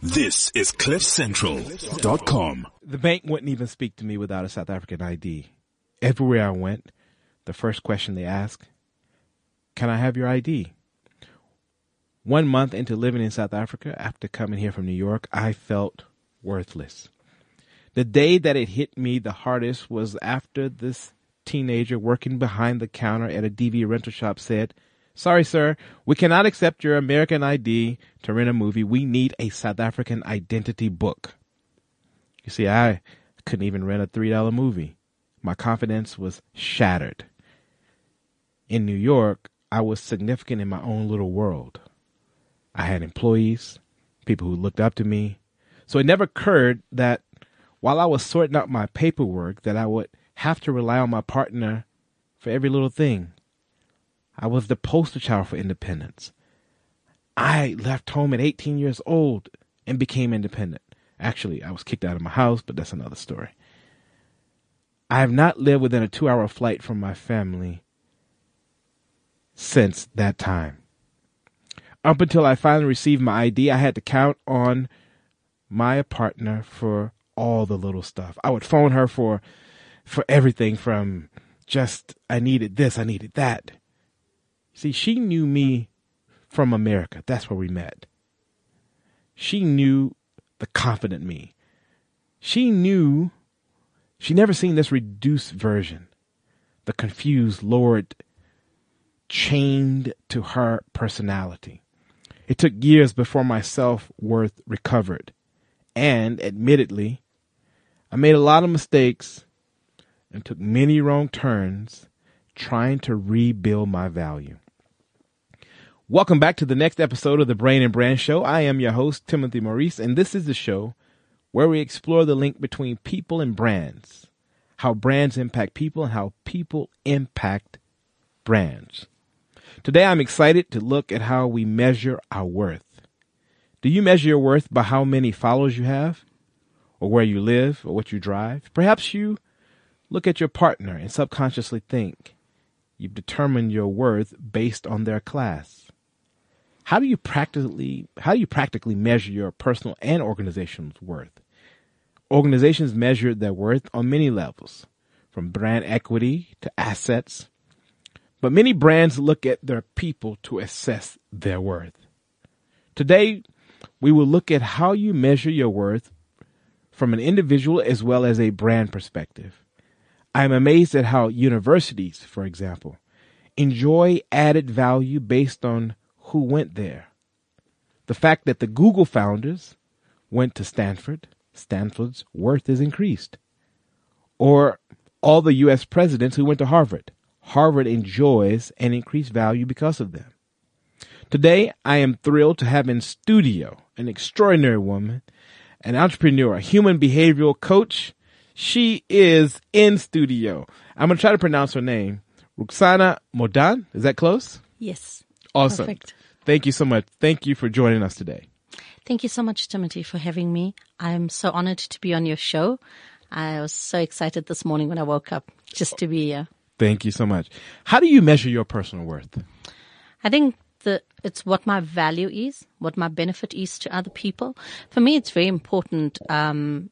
This is CliffCentral.com. The bank wouldn't even speak to me without a South African ID. Everywhere I went, the first question they asked, can I have your ID? 1 month into living in South Africa, after coming here from New York, I felt worthless. The day that it hit me the hardest was after this teenager working behind the counter at a DVD rental shop said, "Sorry, sir, we cannot accept your American ID to rent a movie. We need a South African identity book." You see, I couldn't even rent a $3 movie. My confidence was shattered. In New York, I was significant in my own little world. I had employees, people who looked up to me. So it never occurred that while I was sorting out my paperwork, that I would have to rely on my partner for every little thing. I was the poster child for independence. I left home at 18 years old and became independent. Actually, I was kicked out of my house, but that's another story. I have not lived within a 2-hour flight from my family since that time. Up until I finally received my ID, I had to count on my partner for all the little stuff. I would phone her for everything from just, I needed this, I needed that. See, she knew me from America. That's where we met. She knew the confident me. She never seen this reduced version, the confused, lowered, chained to her personality. It took years before my self-worth recovered. And admittedly, I made a lot of mistakes and took many wrong turns trying to rebuild my value. Welcome back to the next episode of the Brain and Brand Show. I am your host, Timothy Maurice, and this is the show where we explore the link between people and brands, how brands impact people and how people impact brands. Today, I'm excited to look at how we measure our worth. Do you measure your worth by how many followers you have, or where you live, or what you drive? Perhaps you look at your partner and subconsciously think you've determined your worth based on their class. How do you practically measure your personal and organizational worth? Organizations measure their worth on many levels, from brand equity to assets. But many brands look at their people to assess their worth. Today, we will look at how you measure your worth from an individual as well as a brand perspective. I am amazed at how universities, for example, enjoy added value based on who went there. The fact that the Google founders went to Stanford, Stanford's worth is increased. Or all the U.S. presidents who went to Harvard. Harvard enjoys an increased value because of them. Today, I am thrilled to have in studio an extraordinary woman, an entrepreneur, a human behavioral coach. She is in studio. I'm going to try to pronounce her name. Ruxana Modan. Is that close? Yes. Awesome. Perfect. Thank you so much. Thank you for joining us today. Thank you so much, Timothy, for having me. I'm so honored to be on your show. I was so excited this morning when I woke up just to be here. Thank you so much. How do you measure your personal worth? I think it's what my value is, what my benefit is to other people. For me, it's very important. When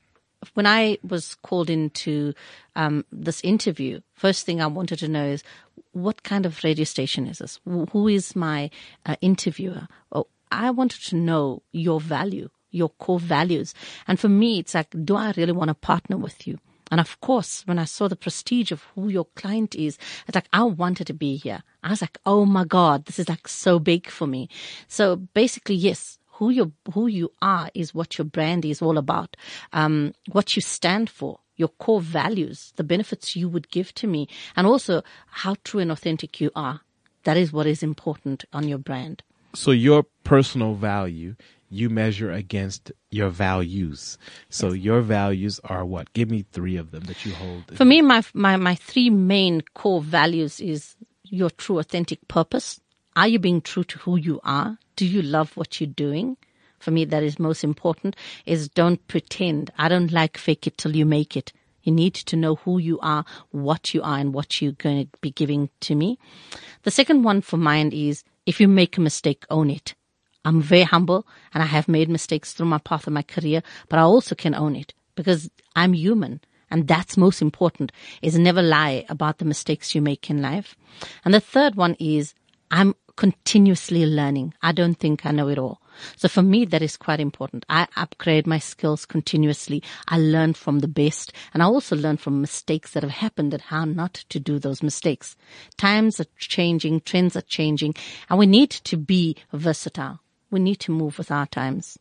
I was called into this interview, first thing I wanted to know is what kind of radio station is this? Who is my interviewer? I wanted to know your value, your core values. And for me, it's like, do I really want to partner with you? And of course, when I saw the prestige of who your client is, it's like, I wanted to be here. I was like, oh my God, this is like so big for me. So basically, yes, who you are is what your brand is all about. What you stand for, your core values, the benefits you would give to me, and also how true and authentic you are. That is what is important on your brand. So your personal value, you measure against your values. So Yes. Your values are what? Give me 3 of them that you hold. For me, my 3 main core values is your true authentic purpose. Are you being true to who you are? Do you love what you're doing? For me, that is most important, is don't pretend. I don't like fake it till you make it. You need to know who you are, and what you're going to be giving to me. The second one for mine is, if you make a mistake, own it. I'm very humble and I have made mistakes through my path of my career, but I also can own it because I'm human. And that's most important, is never lie about the mistakes you make in life. And the third one is I'm continuously learning. I don't think I know it all. So for me, that is quite important. I upgrade my skills continuously. I learn from the best, and I also learn from mistakes that have happened and how not to do those mistakes. Times are changing, trends are changing, and we need to be versatile. We need to move with our times.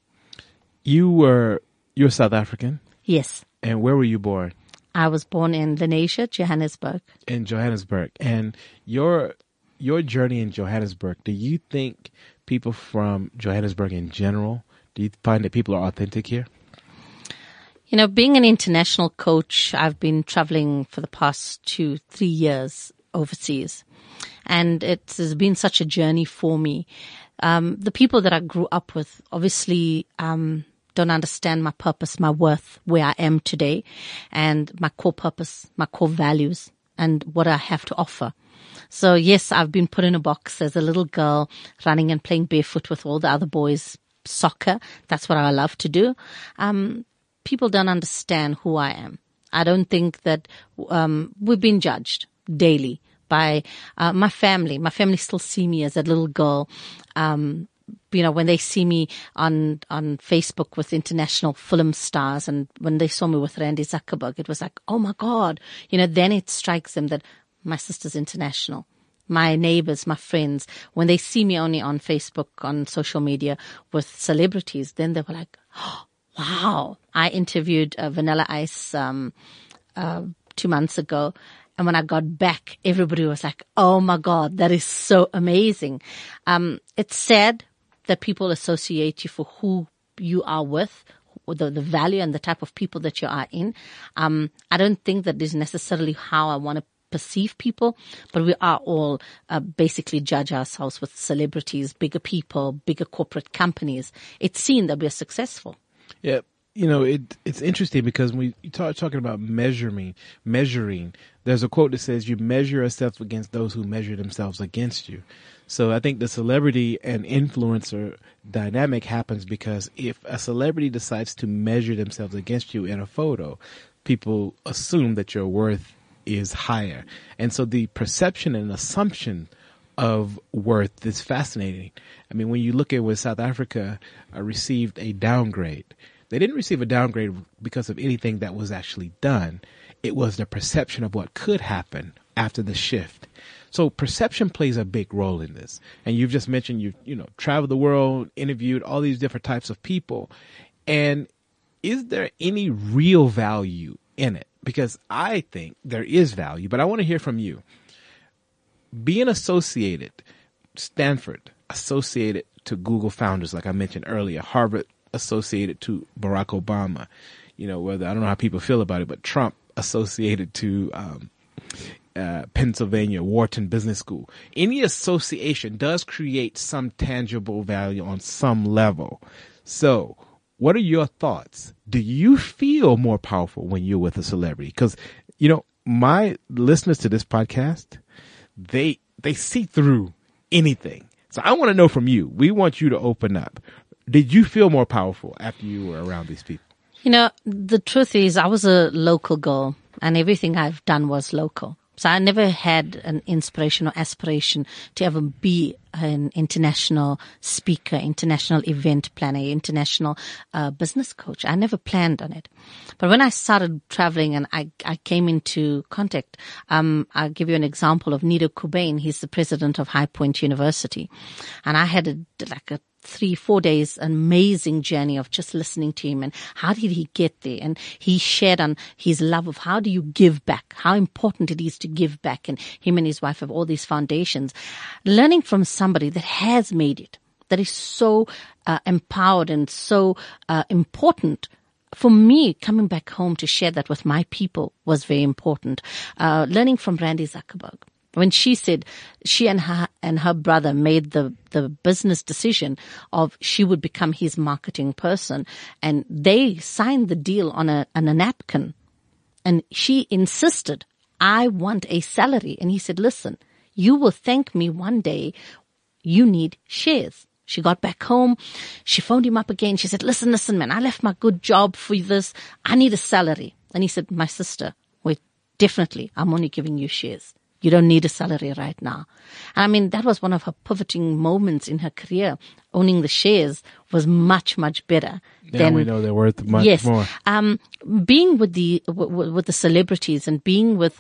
You're South African? Yes. And where were you born? I was born in Lenasia, Johannesburg. In Johannesburg. And your journey in Johannesburg, do you think people from Johannesburg in general, do you find that people are authentic here? You know, being an international coach, I've been traveling for the past 2-3 years overseas. And it has been such a journey for me. The people that I grew up with obviously don't understand my purpose, my worth, where I am today, and my core purpose, my core values, and what I have to offer. So yes, I've been put in a box as a little girl running and playing barefoot with all the other boys, soccer. That's what I love to do. People don't understand who I am. I don't think that we've been judged daily by my family. My family still see me as a little girl. You know, when they see me on Facebook with international film stars, and when they saw me with Randy Zuckerberg, it was like, oh my God. You know, then it strikes them that my sister's international. My neighbors, my friends, when they see me only on Facebook, on social media with celebrities, then they were like, oh, wow. I interviewed Vanilla Ice 2 months ago. And when I got back, everybody was like, oh my God, that is so amazing. It's sad that people associate you for who you are with, the value and the type of people that you are in. I don't think that is necessarily how I want to perceive people, but we are all basically judge ourselves with celebrities, bigger people, bigger corporate companies. It's seen that we are successful. Yeah. You know, it's interesting because when you talking about measuring, there's a quote that says you measure yourself against those who measure themselves against you. So I think the celebrity and influencer dynamic happens because if a celebrity decides to measure themselves against you in a photo, people assume that your worth is higher. And so the perception and assumption of worth is fascinating. I mean, when you look at where South Africa received a downgrade, they didn't receive a downgrade because of anything that was actually done. It was the perception of what could happen after the shift. So perception plays a big role in this. And you've just mentioned you traveled the world, interviewed all these different types of people. And is there any real value in it? Because I think there is value, but I want to hear from you. Being associated, Stanford associated to Google founders, like I mentioned earlier, Harvard associated to Barack Obama, whether I don't know how people feel about it, but Trump associated to Pennsylvania, Wharton Business School. Any association does create some tangible value on some level. So what are your thoughts? Do you feel more powerful when you're with a celebrity? Because, my listeners to this podcast, they see through anything. So I want to know from you. We want you to open up. Did you feel more powerful after you were around these people? The truth is I was a local girl and everything I've done was local. So I never had an inspiration or aspiration to ever be an international speaker, international event planner, international business coach. I never planned on it. But when I started traveling and I came into contact, I'll give you an example of Nido Qubein. He's the president of High Point University. And I had a 3-4 days, an amazing journey of just listening to him and how did he get there? And he shared on his love of how do you give back, how important it is to give back. And him and his wife have all these foundations. Learning from somebody that has made it, that is so empowered and so important. For me, coming back home to share that with my people was very important. Learning from Randy Zuckerberg. When she said she and her brother made the business decision of she would become his marketing person, and they signed the deal on a napkin, and she insisted, I want a salary. And he said, listen, you will thank me one day. You need shares. She got back home. She phoned him up again. She said, listen, man, I left my good job for this. I need a salary. And he said, my sister, wait, definitely, I'm only giving you shares. You don't need a salary right now. And I mean, that was one of her pivoting moments in her career. Owning the shares was much, much better. Now we know they're worth much more. Being with the celebrities and being with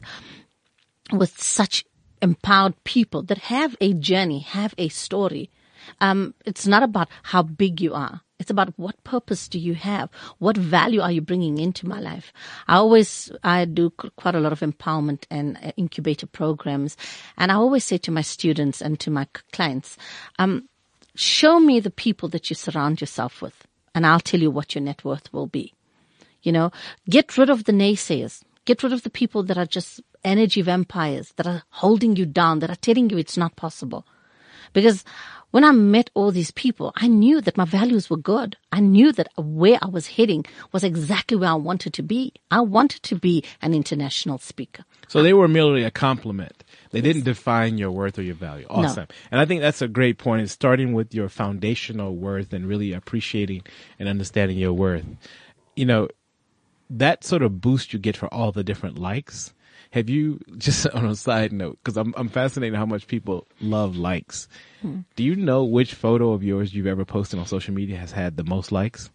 such empowered people that have a journey, have a story. It's not about how big you are. It's about what purpose do you have? What value are you bringing into my life? I do quite a lot of empowerment and incubator programs. And I always say to my students and to my clients, show me the people that you surround yourself with, and I'll tell you what your net worth will be. You know, get rid of the naysayers. Get rid of the people that are just energy vampires, that are holding you down, that are telling you it's not possible. Because when I met all these people, I knew that my values were good. I knew that where I was heading was exactly where I wanted to be. I wanted to be an international speaker. So they were merely a compliment. They didn't define your worth or your value. Awesome. No. And I think that's a great point, is starting with your foundational worth and really appreciating and understanding your worth. You know, that sort of boost you get for all the different likes. Have you, just on a side note, because I'm fascinated how much people love likes. Do you know which photo of yours you've ever posted on social media has had the most likes?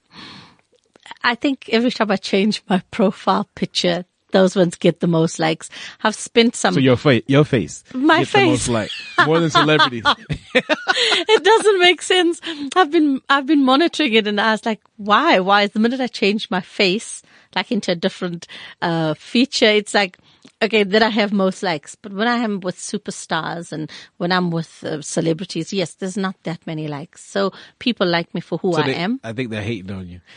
I think every time I change my profile picture, those ones get the most likes. I've spent some. So your face. My gets face. The most likes, more than celebrities. It doesn't make sense. I've been monitoring it, and I was like, why? Why? The minute I change my face, like into a different feature, it's like, okay, then I have most likes. But when I am with superstars and when I'm with celebrities, yes, there's not that many likes. So people like me for who I am. I think they're hating on you.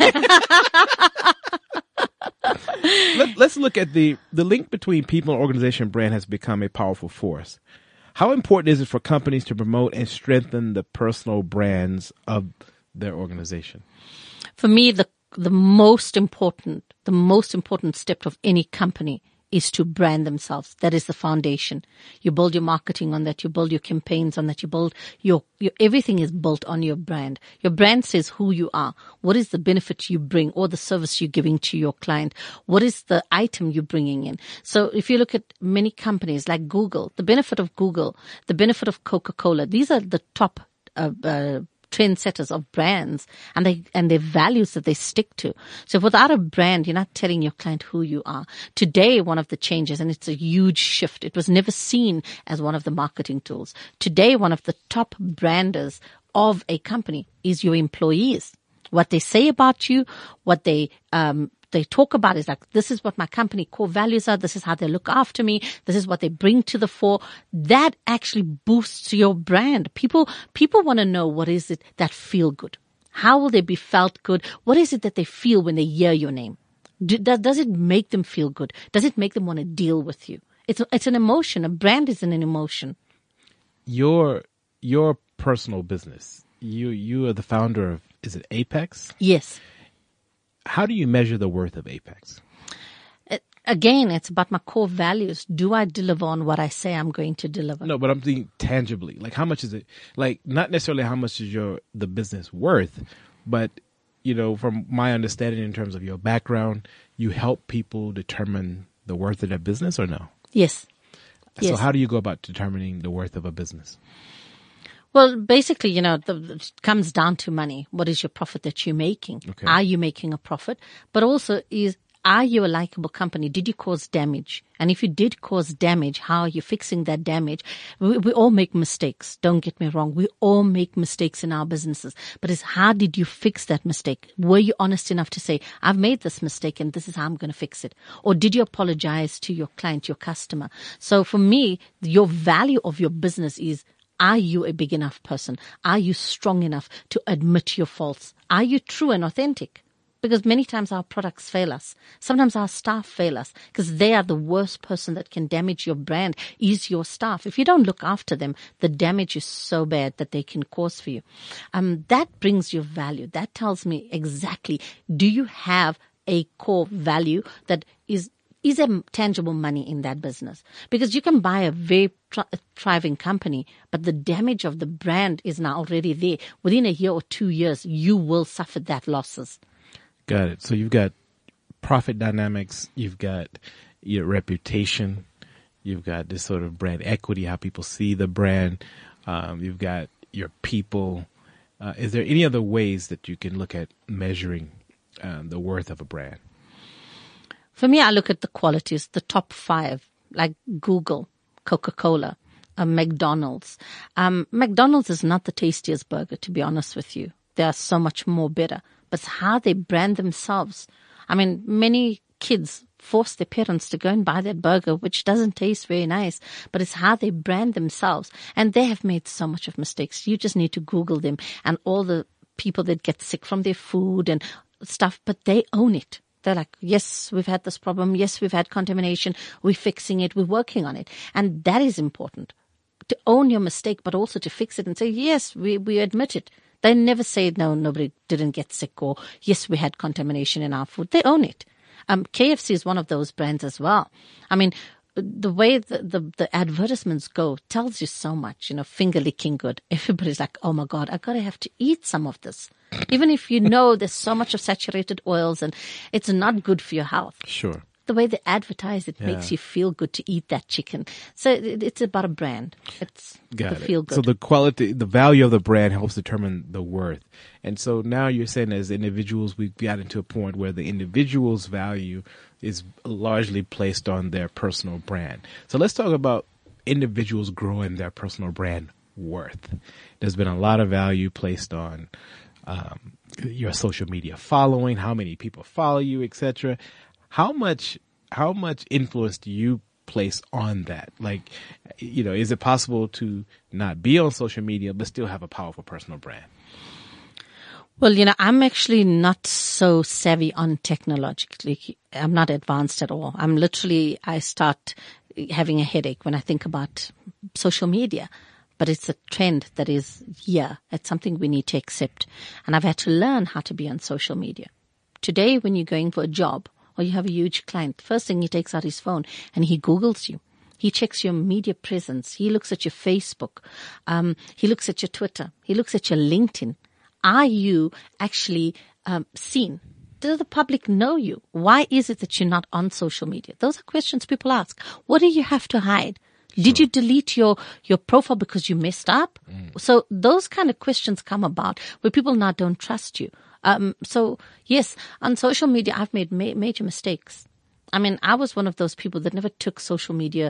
Let's look at the link between people and organization brand has become a powerful force. How important is it for companies to promote and strengthen the personal brands of their organization? For me, the most important step of any company is to brand themselves. That is the foundation. You build your marketing on that. You build your campaigns on that. You build your everything is built on your brand. Your brand says who you are. What is the benefit you bring or the service you're giving to your client? What is the item you're bringing in? So if you look at many companies like Google, the benefit of Google, the benefit of Coca-Cola, these are the top trendsetters of brands and their values that they stick to. So without a brand, you're not telling your client who you are. Today, one of the changes, and it's a huge shift, it was never seen as one of the marketing tools. Today, one of the top branders of a company is your employees. What they say about you, what they talk about is like, this is what my company core values are. This is how they look after me. This is what they bring to the fore. That actually boosts your brand. People want to know, what is it that feel good? How will they be felt good? What is it that they feel when they hear your name? Does it make them feel good? Does it make them want to deal with you? It's an emotion. A brand is an emotion. Your personal business. You are the founder of, is it Apex? Yes. How do you measure the worth of Apex? Again, it's about my core values. Do I deliver on what I say I'm going to deliver? No, but I'm thinking tangibly. Like, how much is it? Like, not necessarily how much is the business worth, but, you know, from my understanding in terms of your background, you help people determine the worth of their business, or no? Yes. So how do you go about determining the worth of a business? Well, basically, you know, it comes down to money. What is your profit that you're making? Okay. Are you making a profit? But also are you a likable company? Did you cause damage? And if you did cause damage, how are you fixing that damage? We all make mistakes. Don't get me wrong. We all make mistakes in our businesses. But it's how did you fix that mistake? Were you honest enough to say, I've made this mistake and this is how I'm going to fix it? Or did you apologize to your client, your customer? So for me, your value of your business is, are you a big enough person? Are you strong enough to admit your faults? Are you true and authentic? Because many times our products fail us. Sometimes our staff fail us because they are the worst person that can damage your brand is your staff. If you don't look after them, the damage is so bad that they can cause for you. That brings your value. That tells me exactly, do you have a core value that is is there tangible money in that business? Because you can buy a very thriving company, but the damage of the brand is now already there. Within a year or 2 years, you will suffer that losses. Got it. So you've got profit dynamics, you've got your reputation, you've got this sort of brand equity, how people see the brand, you've got your people. Is there any other ways that you can look at measuring the worth of a brand? For me, I look at the qualities, the top 5, like Google, Coca-Cola, McDonald's. McDonald's is not the tastiest burger, to be honest with you. They are so much more better. But it's how they brand themselves. I mean, many kids force their parents to go and buy that burger, which doesn't taste very nice, but it's how they brand themselves. And they have made so much of mistakes. You just need to Google them and all the people that get sick from their food and stuff, but they own it. They're like, yes, we've had this problem. Yes, we've had contamination. We're fixing it. We're working on it. And that is important, to own your mistake, but also to fix it and say, yes, we admit it. They never say, no, nobody didn't get sick, or yes, we had contamination in our food. They own it. KFC is one of those brands as well. I mean, the way the advertisements go tells you so much, finger licking good. Everybody's like, oh my God, I gotta have to eat some of this. Even if you know there's so much of saturated oils and it's not good for your health. Sure. The way they advertise it makes you feel good to eat that chicken. So it's about a brand. It's Got the it. feel good. So the quality, the value of the brand helps determine the worth. And so now you're saying as individuals, we've gotten to a point where the individual's value is largely placed on their personal brand. So let's talk about individuals growing their personal brand worth. There's been a lot of value placed on your social media following, how many people follow you, etc. How much influence do you place on that? Like, is it possible to not be on social media but still have a powerful personal brand? Well, I'm actually not so savvy on technologically. I'm not advanced at all. I start having a headache when I think about social media. But it's a trend that is here. It's something we need to accept. And I've had to learn how to be on social media. Today, when you're going for a job or you have a huge client, first thing he takes out his phone and he Googles you. He checks your media presence. He looks at your Facebook. He looks at your Twitter. He looks at your LinkedIn. Are you actually seen? Does the public know you? Why is it that you're not on social media? Those are questions people ask. What do you have to hide? Did you delete your profile because you messed up? So those kind of questions come about where people now don't trust you. So yes, on social media, I've made major mistakes. I mean, I was one of those people that never took social media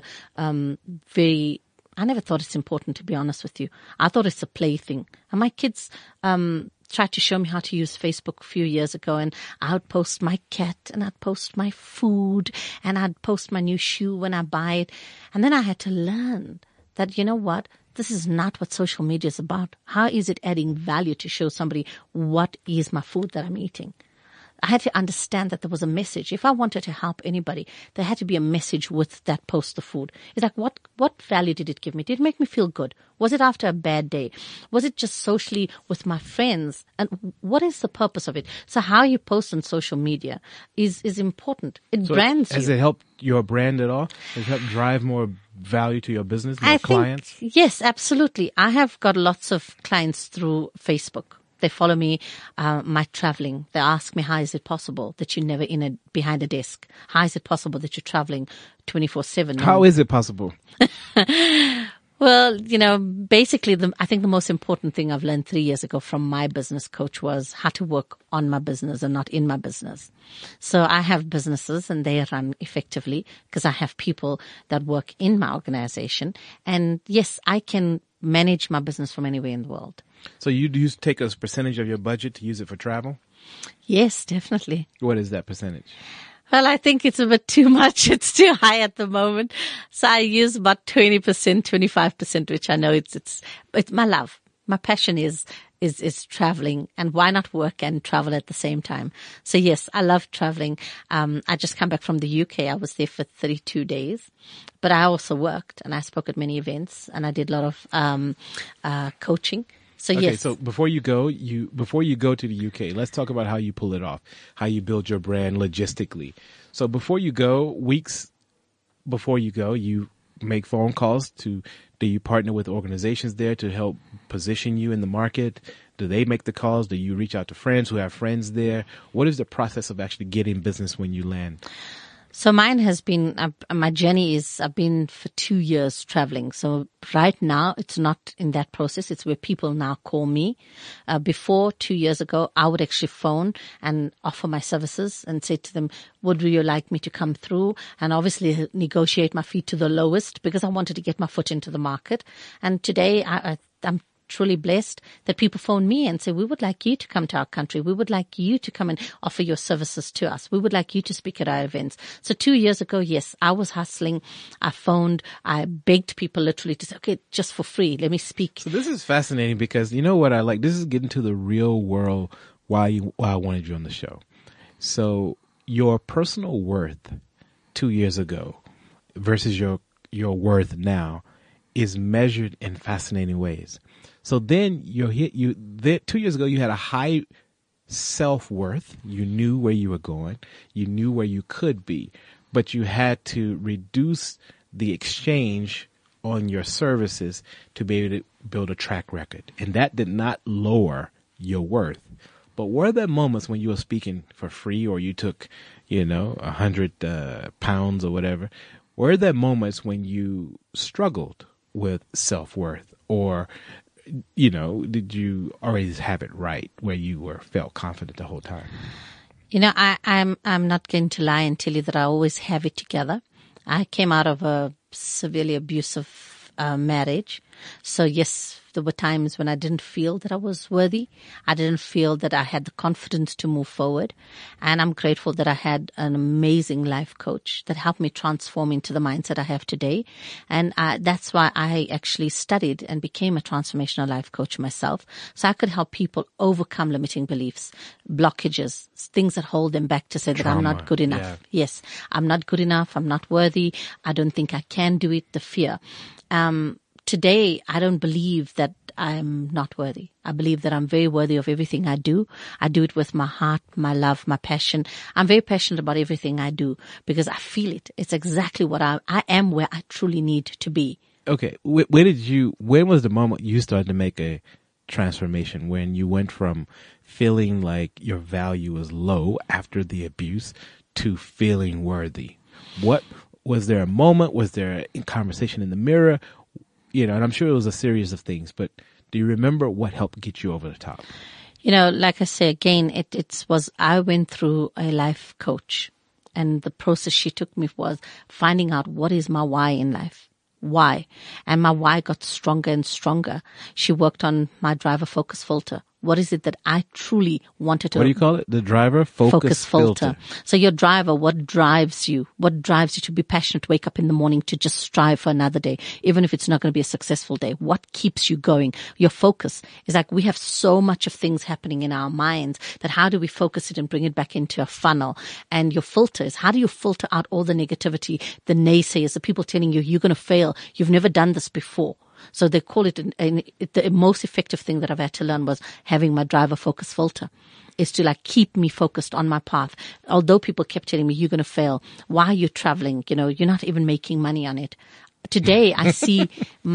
I never thought it's important, to be honest with you. I thought it's a plaything. And my kids tried to show me how to use Facebook a few years ago, and I would post my cat, and I'd post my food, and I'd post my new shoe when I buy it. And then I had to learn that, you know what? This is not what social media is about. How is it adding value to show somebody what is my food that I'm eating? I had to understand that there was a message. If I wanted to help anybody, there had to be a message with that post of food. It's like, what value did it give me? Did it make me feel good? Was it after a bad day? Was it just socially with my friends? And what is the purpose of it? So how you post on social media is important. It brands you. Has it helped your brand at all? Has it helped drive more value to your business, more clients? Yes, absolutely. I have got lots of clients through Facebook. They follow me, my traveling. They ask me, how is it possible that you're never behind a desk? How is it possible that you're traveling 24/7? How is it possible? Well, basically, I think the most important thing I've learned 3 years ago from my business coach was how to work on my business and not in my business. So I have businesses and they run effectively because I have people that work in my organization. And yes, I can manage my business from anywhere in the world. So you take a percentage of your budget to use it for travel? Yes, definitely. What is that percentage? Well, I think it's a bit too much. It's too high at the moment. So I use about 20%, 25%, which I know it's my love. My passion is traveling, and why not work and travel at the same time? So yes, I love traveling. I just come back from the UK. I was there for 32 days, but I also worked and I spoke at many events and I did a lot of coaching. So Okay, yes. so before you go to the UK, let's talk about how you pull it off, how you build your brand logistically. So before you go, weeks before you go, you make phone calls do you partner with organizations there to help position you in the market? Do they make the calls? Do you reach out to friends who have friends there? What is the process of actually getting business when you land? So mine has been, my journey is, I've been for 2 years traveling. So right now, it's not in that process. It's where people now call me. Before 2 years ago, I would actually phone and offer my services and say to them, would you like me to come through? And obviously negotiate my fee to the lowest because I wanted to get my foot into the market. And today I'm truly blessed that people phone me and say, we would like you to come to our country. We would like you to come and offer your services to us. We would like you to speak at our events. So 2 years ago, yes, I was hustling. I phoned. I begged people literally to say, okay, just for free, let me speak. So this is fascinating because you know what I like? This is getting to the real world why I wanted you on the show. So your personal worth 2 years ago versus your worth now is measured in fascinating ways. So then 2 years ago, you had a high self-worth. You knew where you were going. You knew where you could be, but you had to reduce the exchange on your services to be able to build a track record. And that did not lower your worth. But were there moments when you were speaking for free or you took, 100 pounds or whatever? Were there moments when you struggled with self-worth or did you always have it right where you felt confident the whole time? I'm not going to lie and tell you that I always have it together. I came out of a severely abusive marriage. So yes, there were times when I didn't feel that I was worthy. I didn't feel that I had the confidence to move forward. And I'm grateful that I had an amazing life coach that helped me transform into the mindset I have today. And that's why I actually studied and became a transformational life coach myself. So I could help people overcome limiting beliefs, blockages, things that hold them back to say that I'm not good enough. Yeah. Yes, I'm not good enough. I'm not worthy. I don't think I can do it. The fear. Today, I don't believe that I'm not worthy. I believe that I'm very worthy of everything I do. I do it with my heart, my love, my passion. I'm very passionate about everything I do because I feel it. It's exactly what I am where I truly need to be. Okay. When was the moment you started to make a transformation when you went from feeling like your value was low after the abuse to feeling worthy? Was there a moment? Was there a conversation in the mirror? And I'm sure it was a series of things, but do you remember what helped get you over the top? Like I say again, I went through a life coach, and the process she took me was finding out what is my why in life. Why? And my why got stronger and stronger. She worked on my driver focus filter. What is it that I truly wanted to... What do you call it? The driver focus filter. So your driver, what drives you? What drives you to be passionate, wake up in the morning to just strive for another day, even if it's not going to be a successful day? What keeps you going? Your focus is like we have so much of things happening in our minds that how do we focus it and bring it back into a funnel? And your filter is how do you filter out all the negativity, the naysayers, the people telling you you're going to fail, you've never done this before. So they call it, the most effective thing that I've had to learn was having my driver focus filter is to keep me focused on my path. Although people kept telling me, you're going to fail. Why are you traveling? You're not even making money on it. Today I see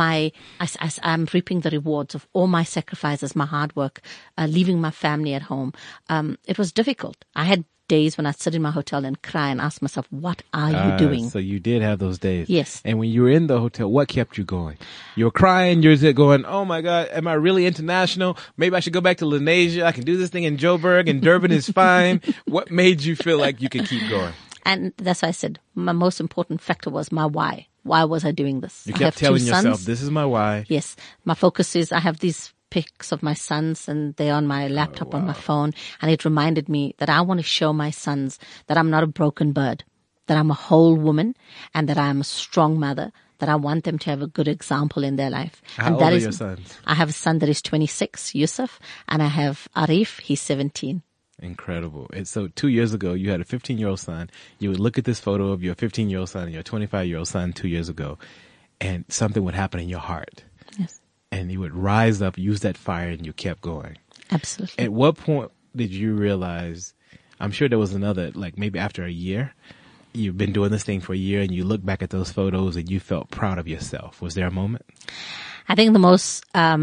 I'm reaping the rewards of all my sacrifices, my hard work, leaving my family at home. It was difficult. I had days when I'd sit in my hotel and cry and ask myself, what are you doing? So you did have those days. Yes. And when you were in the hotel, what kept you going? You were crying. You're going, oh my God, am I really international? Maybe I should go back to Lenasia. I can do this thing in Joburg and Durban is fine. What made you feel like you could keep going? And that's why I said my most important factor was my why. Why was I doing this? You kept telling yourself, this is my why. Yes. My focus is I have these pics of my sons and they're on my laptop, on my phone. And it reminded me that I want to show my sons that I'm not a broken bird, that I'm a whole woman and that I'm a strong mother, that I want them to have a good example in their life. How old are your sons? I have a son that is 26, Yusuf, and I have Arif, he's 17. Incredible. And so 2 years ago, you had a 15-year-old son. You would look at this photo of your 15-year-old son and your 25-year-old son 2 years ago, and something would happen in your heart. Yes. and you would rise up, use that fire, and you kept going. Absolutely. At what point did you realize, I'm sure there was another, like maybe after a year, you've been doing this thing for a year and you look back at those photos and you felt proud of yourself. Was there a moment? I think the most,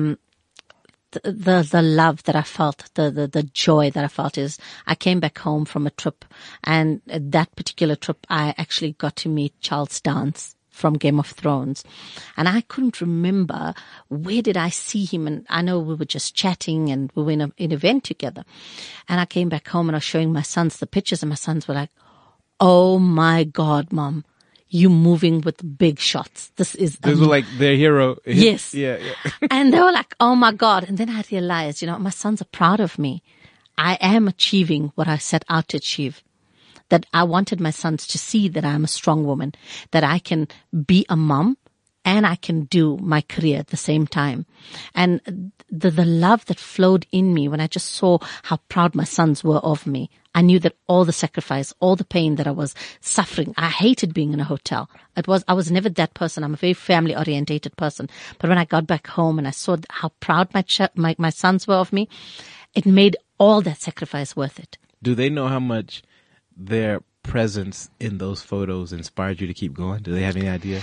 the love that I felt, the joy that I felt is I came back home from a trip, and at that particular trip, I actually got to meet Charles Dance from Game of Thrones. And I couldn't remember where did I see him. And I know we were just chatting and we were in an event together. And I came back home and I was showing my sons the pictures, and my sons were like, "Oh my God, Mom, you moving with big shots. This was like their hero." Yes. Yeah. And they were like, "Oh my God." And then I realized, my sons are proud of me. I am achieving what I set out to achieve. That I wanted my sons to see that I'm a strong woman, that I can be a mom and I can do my career at the same time. And the love that flowed in me when I just saw how proud my sons were of me, I knew that all the sacrifice, all the pain that I was suffering, I hated being in a hotel. I was never that person. I'm a very family orientated person. But when I got back home and I saw how proud my sons were of me, it made all that sacrifice worth it. Do they know how much their presence in those photos inspired you to keep going? Do they have any idea?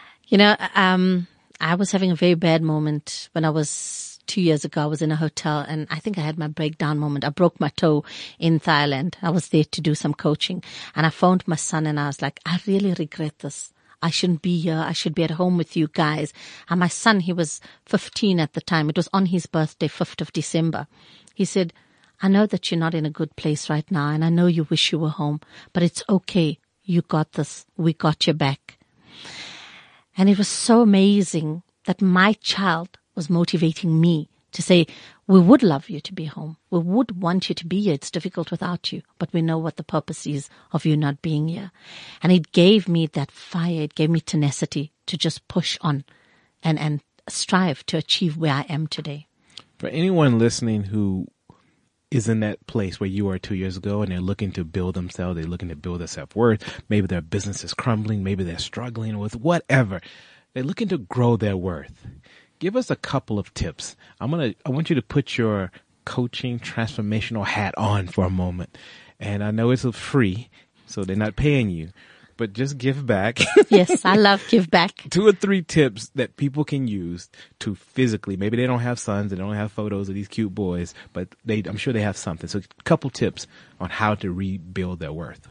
I was having a very bad moment when I was 2 years ago. I was in a hotel and I think I had my breakdown moment. I broke my toe in Thailand. I was there to do some coaching and I phoned my son and I was like, "I really regret this. I shouldn't be here. I should be at home with you guys." And my son, he was 15 at the time. It was on his birthday, 5th of December. He said, "I know that you're not in a good place right now and I know you wish you were home, but it's okay. You got this. We got your back." And it was so amazing that my child was motivating me to say, "We would love you to be home. We would want you to be here. It's difficult without you, but we know what the purpose is of you not being here." And it gave me that fire. It gave me tenacity to just push on and strive to achieve where I am today. For anyone listening who is in that place where you were 2 years ago and they're looking to build themselves, they're looking to build their self-worth, maybe their business is crumbling, maybe they're struggling with whatever, they're looking to grow their worth. Give us a couple of tips. I want you to put your coaching transformational hat on for a moment. And I know it's free, so they're not paying you, but just give back. Yes, I love give back. 2 or 3 tips that people can use to physically, maybe they don't have sons, they don't have photos of these cute boys, but I'm sure they have something. So a couple tips on how to rebuild their worth.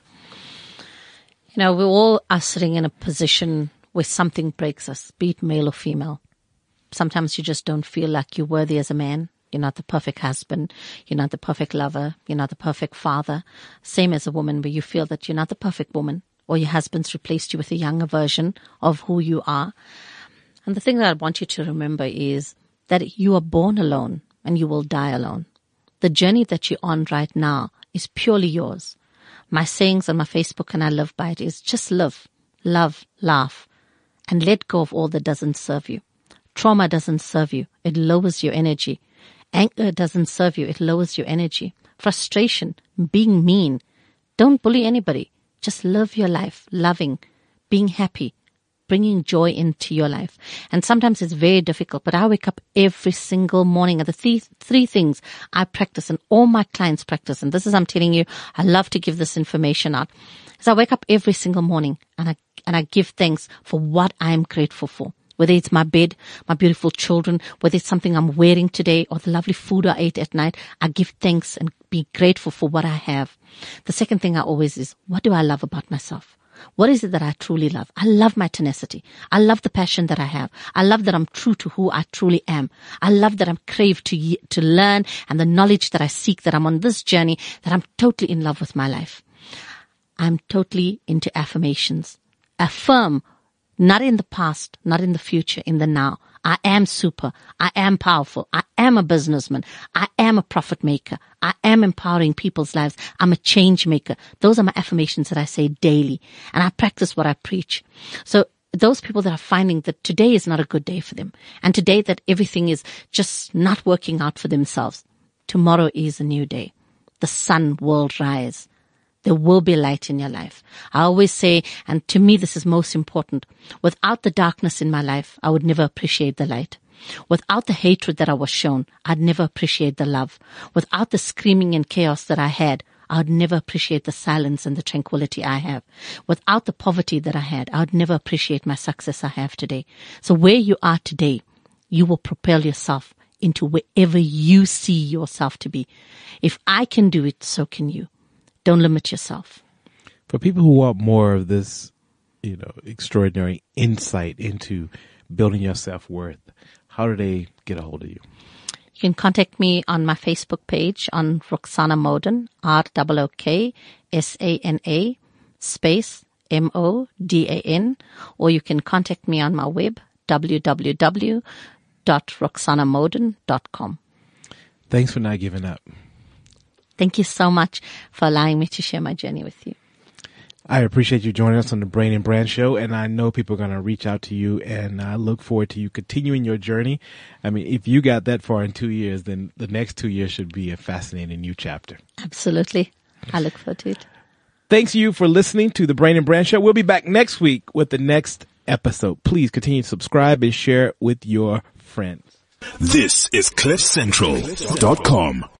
We all are sitting in a position where something breaks us, be it male or female. Sometimes you just don't feel like you're worthy as a man. You're not the perfect husband. You're not the perfect lover. You're not the perfect father. Same as a woman where you feel that you're not the perfect woman, or your husband's replaced you with a younger version of who you are. And the thing that I want you to remember is that you are born alone and you will die alone. The journey that you're on right now is purely yours. My sayings on my Facebook, and I live by it, is just live, love, laugh, and let go of all that doesn't serve you. Trauma doesn't serve you. It lowers your energy. Anger doesn't serve you. It lowers your energy. Frustration, being mean. Don't bully anybody. Just live your life, loving, being happy, bringing joy into your life. And sometimes it's very difficult, but I wake up every single morning. And the three things I practice and all my clients practice, and this is, I'm telling you, I love to give this information out, is I wake up every single morning and I give thanks for what I'm grateful for. Whether it's my bed, my beautiful children, whether it's something I'm wearing today or the lovely food I ate at night, I give thanks and be grateful for what I have. The second thing I always is, what do I love about myself? What is it that I truly love? I love my tenacity. I love the passion that I have. I love that I'm true to who I truly am. I love that I'm craved to learn, and the knowledge that I seek, that I'm on this journey, that I'm totally in love with my life. I'm totally into affirmations. Affirm. Not in the past, not in the future, in the now. I am super. I am powerful. I am a businessman. I am a profit maker. I am empowering people's lives. I'm a change maker. Those are my affirmations that I say daily. And I practice what I preach. So those people that are finding that today is not a good day for them, and today that everything is just not working out for themselves, tomorrow is a new day. The sun will rise. There will be light in your life. I always say, and to me this is most important, without the darkness in my life, I would never appreciate the light. Without the hatred that I was shown, I'd never appreciate the love. Without the screaming and chaos that I had, I would never appreciate the silence and the tranquility I have. Without the poverty that I had, I would never appreciate my success I have today. So where you are today, you will propel yourself into wherever you see yourself to be. If I can do it, so can you. Don't limit yourself. For people who want more of this, extraordinary insight into building your self-worth, how do they get a hold of you? You can contact me on my Facebook page on Roxana Moden, ROOKSANA space MODAN, or you can contact me on my web, www.roxanamoden.com. Thanks for not giving up. Thank you so much for allowing me to share my journey with you. I appreciate you joining us on the Brain and Brand Show, and I know people are going to reach out to you, and I look forward to you continuing your journey. I mean, if you got that far in 2 years, then the next 2 years should be a fascinating new chapter. Absolutely. I look forward to it. Thanks you for listening to the Brain and Brand Show. We'll be back next week with the next episode. Please continue to subscribe and share it with your friends. This is CliffCentral.com.